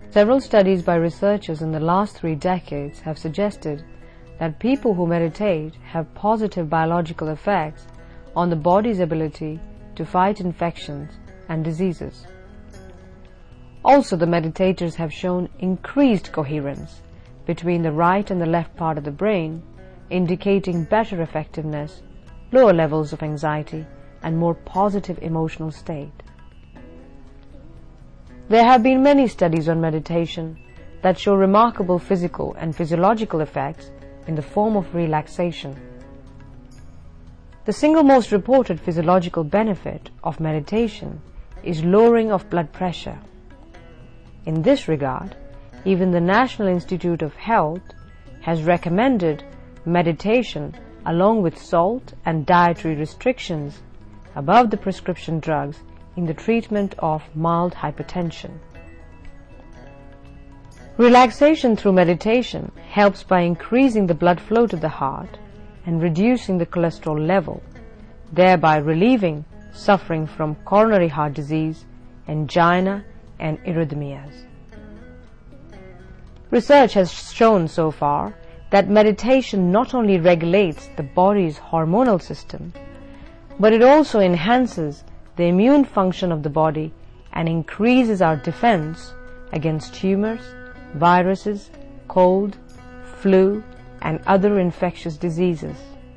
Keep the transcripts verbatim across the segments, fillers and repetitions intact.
Several studies by researchers in the last three decades have suggested that people who meditate have positive biological effects on the body's ability to fight infections and diseases. Also, the meditators have shown increased coherence between the right and the left part of the brain, indicating better effectiveness, lower levels of anxiety, and more positive emotional state. There have been many studies on meditation that show remarkable physical and physiological effects in the form of relaxation. The single most reported physiological benefit of meditation is lowering of blood pressure. In this regard, even the National Institute of Health has recommended meditation along with salt and dietary restrictions above the prescription drugs in the treatment of mild hypertension. Relaxation through meditation helps by increasing the blood flow to the heart and reducing the cholesterol level, thereby relieving suffering from coronary heart disease, angina, and arrhythmias. Research has shown so far that meditation not only regulates the body's hormonal system, but it also enhances the immune function of the body and increases our defense against tumors, viruses, cold, flu, and other infectious diseases.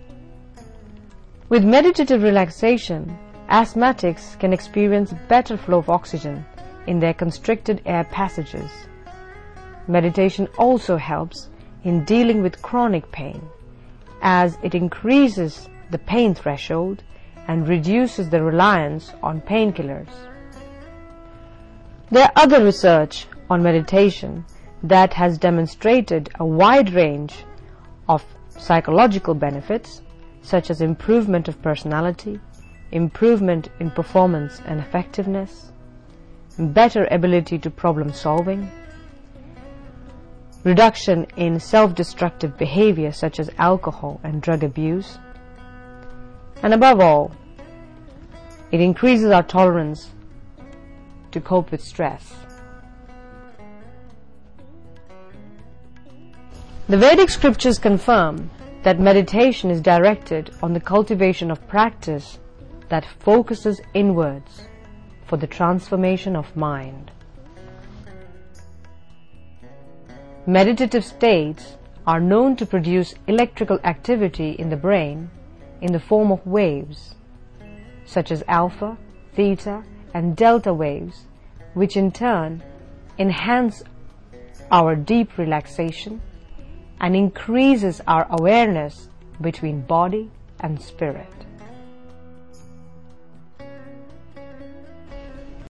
With meditative relaxation, asthmatics can experience better flow of oxygen in their constricted air passages. Meditation also helps in dealing with chronic pain, as it increases the pain threshold and reduces the reliance on painkillers. There are other research on meditation that has demonstrated a wide range of psychological benefits, such as improvement of personality, improvement in performance and effectiveness, better ability to problem solving, reduction in self-destructive behavior such as alcohol and drug abuse, and above all, it increases our tolerance to cope with stress. The Vedic scriptures confirm that meditation is directed on the cultivation of practice that focuses inwards for the transformation of mind. Meditative states are known to produce electrical activity in the brain in the form of waves, such as alpha, theta, and delta waves, which in turn enhance our deep relaxation and increases our awareness between body and spirit.